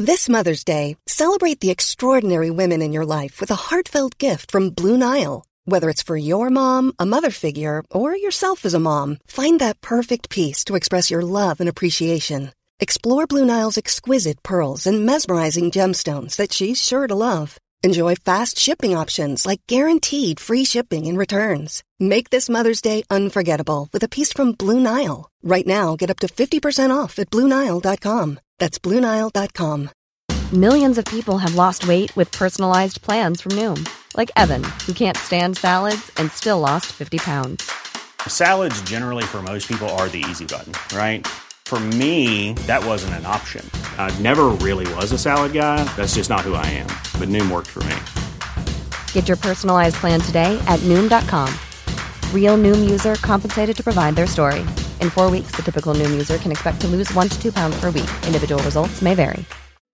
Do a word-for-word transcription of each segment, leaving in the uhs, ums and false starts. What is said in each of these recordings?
This Mother's Day, celebrate the extraordinary women in your life with a heartfelt gift from Blue Nile. Whether it's for your mom, a mother figure, or yourself as a mom, find that perfect piece to express your love and appreciation. Explore Blue Nile's exquisite pearls and mesmerizing gemstones that she's sure to love. Enjoy fast shipping options like guaranteed free shipping and returns. Make this Mother's Day unforgettable with a piece from Blue Nile. Right now, get up to fifty percent off at blue nile dot com. That's blue nile dot com. Millions of people have lost weight with personalized plans from Noom. Like Evan, who can't stand salads and still lost fifty pounds. Salads generally for most people are the easy button, right? For me, that wasn't an option. I never really was a salad guy. That's just not who I am. But Noom worked for me. Get your personalized plan today at noom dot com. Real Noom user compensated to provide their story. In four weeks, the typical Noom user can expect to lose one to two pounds per week. Individual results may vary.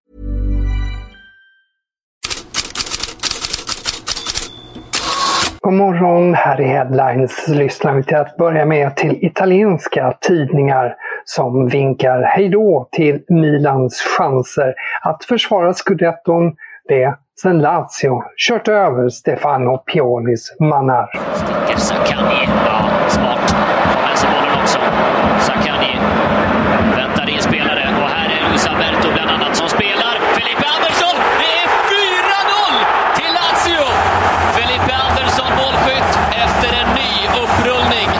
God morgon, här är Headlines. Lyssnar vi till att börja med till italienska tidningar som vinkar hejdå till Milans chanser att försvara scudetton. Det sen Lazio kört över Stefano Piolis mannar. Sticker Zaccagni. Ja, smart. Får med sig bollen också. Zaccagni väntar in spelare och här är Luis Alberto bland annat som spelar. Felipe Andersson, det är fyra noll till Lazio. Felipe Andersson målskytt efter en ny upprullning.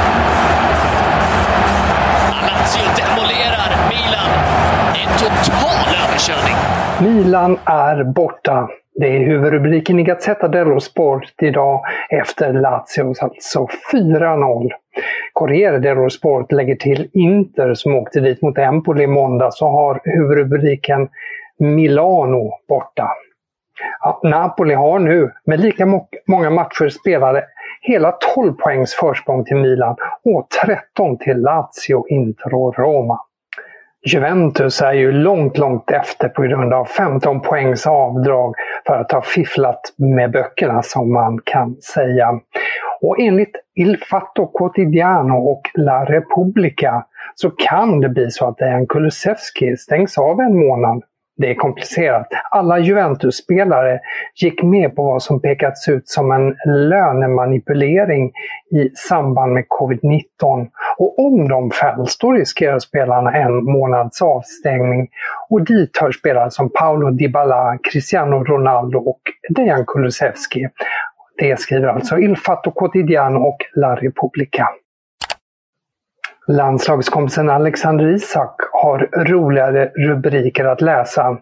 Lazio demolerar Milan. En total överkörning. Milan är borta. Det är huvudrubriken i Gazzetta dello Sport idag efter Lazios alltså fyra noll. Corriere dello Sport lägger till Inter som åkte dit mot Empoli i måndag, så har huvudrubriken Milano borta. Ja, Napoli har nu med lika må- många matcher spelade hela tolv poängs försprång till Milan och tretton till Lazio, Inter och Roma. Juventus är ju långt, långt efter på grund av femton poängs avdrag för att ha fifflat med böckerna, som man kan säga. Och enligt Il Fatto Quotidiano och La Repubblica så kan det bli så att Dejan Kulusevski stängs av en månad. Det är komplicerat. Alla Juventus-spelare gick med på vad som pekats ut som en lönemanipulering i samband med covid nitton. Och om de fälls, då riskerar spelarna en månads avstängning. Och dit hör spelare som Paulo Dybala, Cristiano Ronaldo och Dejan Kulusevski. Det skriver alltså Il Fatto Quotidiano och La Repubblica. Landslagskompisen Alexander Isak har roligare rubriker att läsa.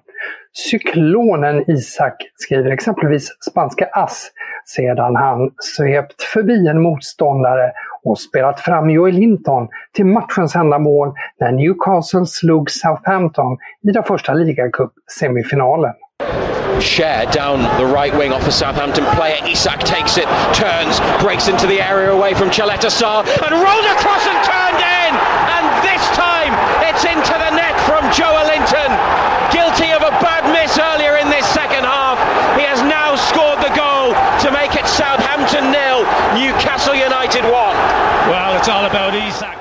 Cyklonen Isak, skriver exempelvis spanska A S, sedan han svept förbi en motståndare och spelat fram Joel Linton till matchens enda mål när Newcastle slog Southampton i den första ligacup-semifinalen. Share down the right wing off a Southampton player. Isak takes it, turns, breaks into the area away from Chaleta Sarr and rolled across and turned in! And this time it's into the net from Joel Linton. Guilty of a bad miss earlier in this second half. He has now scored the goal to make it Southampton nil, Newcastle United one. Well, it's all about Isak.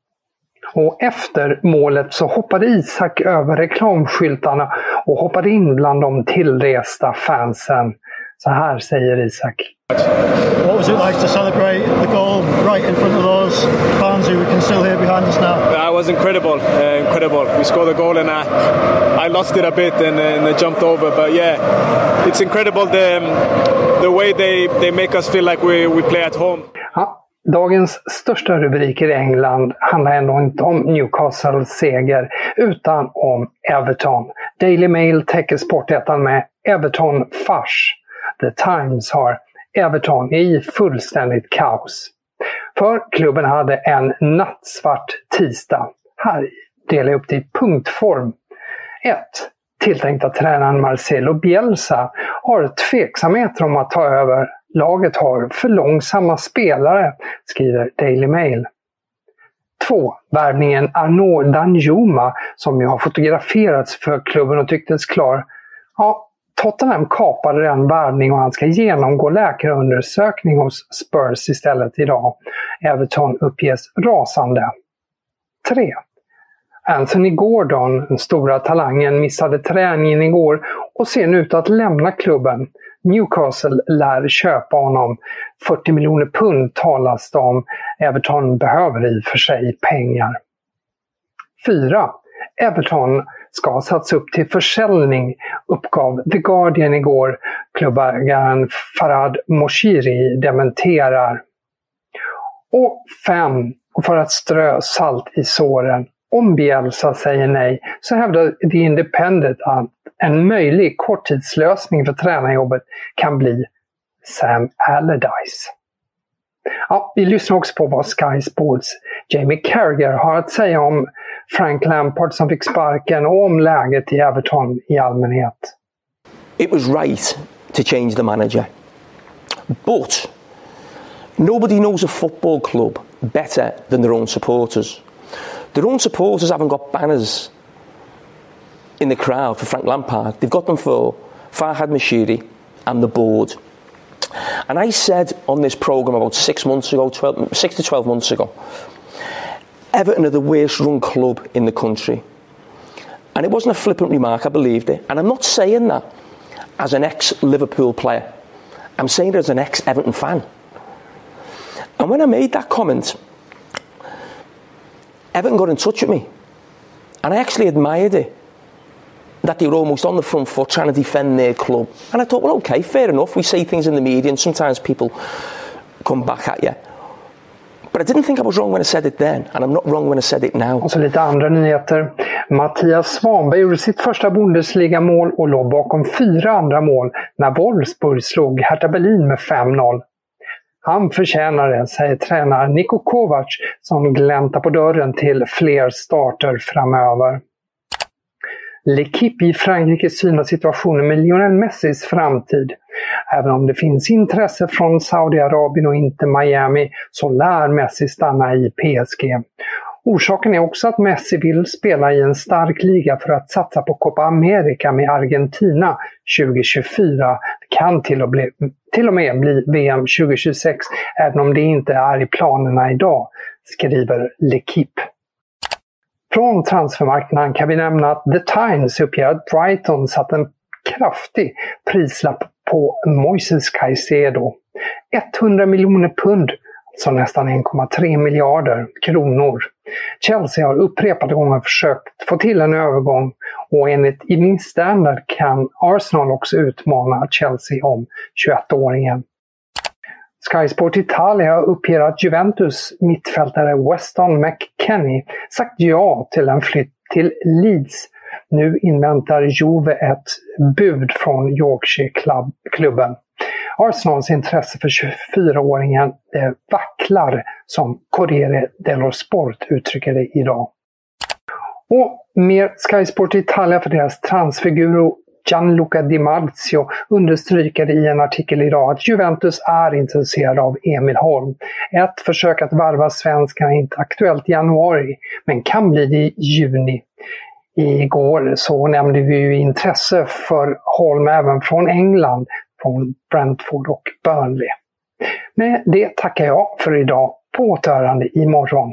Och efter målet så hoppade Isak över reklamskyltarna och hoppade in bland de tillresta fansen. Så här säger Isak. What was it like to celebrate the goal right in front of those fans who we can still hear behind us now? That was incredible, uh, incredible. We scored a goal and I, I lost it a bit and, and I jumped over. But yeah, it's incredible the, the way they, they make us feel like we, we play at home. Ja. Dagens största rubriker i England handlar ändå inte om Newcastles seger utan om Everton. Daily Mail täcker sportettan med Everton fars. The Times har Everton i fullständigt kaos. För klubben hade en nattsvart tisdag. Här delar jag upp det i punktform. ett. Tilltänkta tränaren Marcelo Bielsa har tveksamheter om att ta över. Laget har för långsamma spelare, skriver Daily Mail. två. Värvningen Arnaud Danjuma, som ju har fotograferats för klubben och tycktes klar. Ja, Tottenham kapade den värvning och han ska genomgå läkarundersökning hos Spurs istället idag. Everton uppges rasande. tre. Anthony Gordon, den stora talangen, missade träningen igår och ser nu ut att lämna klubben. Newcastle lär köpa honom. fyrtio miljoner pund talas det om. Everton behöver i för sig pengar. fyra. Everton ska ha satts upp till försäljning, uppgav The Guardian igår. Klubbägaren Farhad Moshiri dementerar. Och fem. För att strö salt i såren. Om Bielsa säger nej så hävdar The Independent att en möjlig korttidslösning för tränarjobbet kan bli Sam Allardyce. Ja, vi lyssnar också på vad Sky Sports Jamie Carragher har att säga om Frank Lampard som fick sparken och om läget i Everton i allmänhet. It was right to change the manager. But nobody knows a football club better than their own supporters. Their own supporters haven't got banners in the crowd for Frank Lampard. They've got them for Farhad Moshiri and the board. And I said on this programme about six months ago, twelve, six to twelve months ago, Everton are the worst run club in the country. And it wasn't a flippant remark, I believed it. And I'm not saying that as an ex-Liverpool player. I'm saying it as an ex-Everton fan. And when I made that comment, Everton got in touch with me. And I actually admired it. That they were almost on the front foot trying to defend their club. And I thought, well, okay, fair enough. We say things in the media and sometimes people come back at you. But I didn't think I was wrong when I said it then. And I'm not wrong when I said it now. Och så lite andra nyheter. Mattias Svanberg gjorde sitt första Bundesliga-mål och låg bakom fyra andra mål när Wolfsburg slog Hertha Berlin med fem noll. Han förtjänar det, säger tränare Niko Kovac som gläntar på dörren till fler starter framöver. L'Equipe i Frankrike synar situationen med Lionel Messis framtid. Även om det finns intresse från Saudiarabien och inte Miami så lär Messi stanna i P S G. Orsaken är också att Messi vill spela i en stark liga för att satsa på Copa America med Argentina tjugo tjugofyra. Det kan till och, bli, till och med bli V M tjugo tjugosex även om det inte är i planerna idag, skriver L'Equipe. Från transfermarknaden kan vi nämna att The Times uppger att Brighton satt en kraftig prislapp på Moises Caicedo. hundra miljoner pund, alltså nästan en komma tre miljarder kronor. Chelsea har upprepade gånger försökt få till en övergång och enligt Evening Standard kan Arsenal också utmana Chelsea om tjugoettåringen. Sky Sport Italia uppger att Juventus mittfältare Weston McKennie sagt ja till en flytt till Leeds. Nu inväntar Juve ett bud från Yorkshire-klubben. Arsenals intresse för tjugofyraåringen det vacklar, som Corriere dello Sport uttrycker det idag. Och mer Sky Sport Italia för deras transfiguro Gianluca Di Marzio understryker i en artikel idag att Juventus är intresserad av Emil Holm. Ett försök att varva svenskarna är inte aktuellt i januari, men kan bli det i juni. Igår så nämnde vi ju intresse för Holm även från England, från Brentford och Burnley. Med det tackar jag för idag. På återhörande imorgon.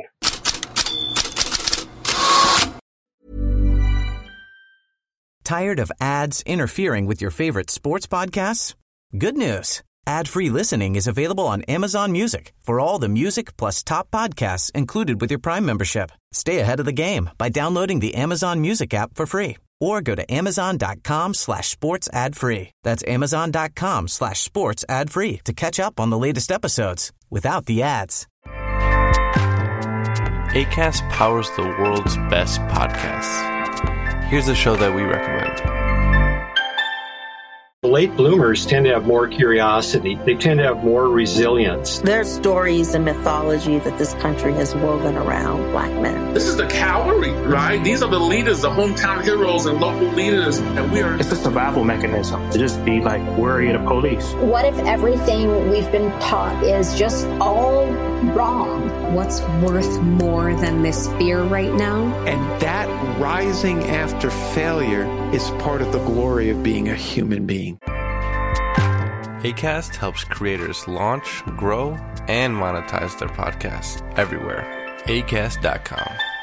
Tired of ads interfering with your favorite sports podcasts? Good news. Ad-free listening is available on Amazon Music for all the music plus top podcasts included with your Prime membership. Stay ahead of the game by downloading the Amazon Music app for free or go to amazon.com slash sports ad free. That's amazon.com slash sports ad free to catch up on the latest episodes without the ads. Acast powers the world's best podcasts. Here's a show that we recommend. Late bloomers tend to have more curiosity. They tend to have more resilience. There's stories and mythology that this country has woven around Black men. This is the cavalry, right? These are the leaders, the hometown heroes and local leaders. And we are... It's a survival mechanism to just be like worried of police. What if everything we've been taught is just all wrong? What's worth more than this fear right now? And that rising after failure is part of the glory of being a human being. Acast helps creators launch, grow, and monetize their podcasts everywhere. acast dot com.